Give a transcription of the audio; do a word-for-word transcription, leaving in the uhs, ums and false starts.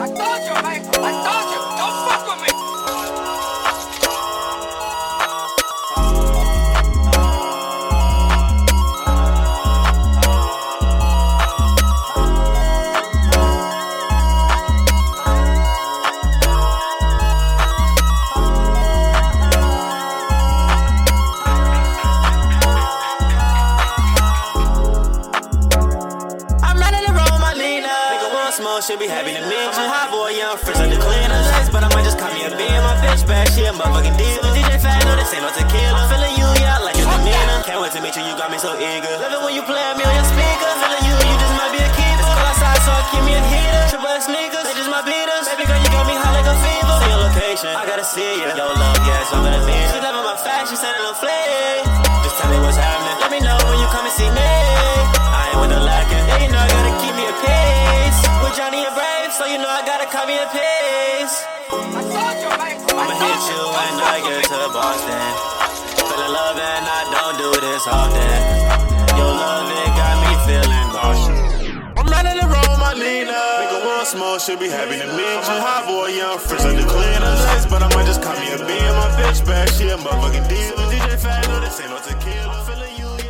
I told you, man. I told you. Don't fuck with me. Should be happy to meet you. Hot boy, young, fresh on the cleaners. But I might just call me a beam. My bitch back, she a motherfucking diva. D J Fat, no, this ain't no tequila. Feeling you, yeah, I like your demeanor. Can't wait to meet you, you got me so eager. Love it when you play me on your speaker. Feeling you, you just might be a keeper. Go outside, so keep me a heater. Triple X sneakers, they just my beaters. Baby girl, you got me hot like a fever. See your location, I gotta see you. Yo, love, yeah, it's over the beat. She loving my fashion, sending a flick. Just tell me what's happening. Let me know when you come and see me. I ain't with no lacking. Yeah, you know I gotta keep me a pace. With Johnny and Brave, so you know I gotta cut me a pace. I told you, man. I'ma hit you when I get to Boston. Feeling love and I don't do this often. Your love, it got me feeling nauseous. I'm running the road, my Lena. Nigga want smoke, should be happy to meet you. Hot boy, young, fresh on the cleaners. But I might just call me a beam. My bitch back, she a motherfucking diva. D J Fat, no, this ain't no tequila. Feeling you.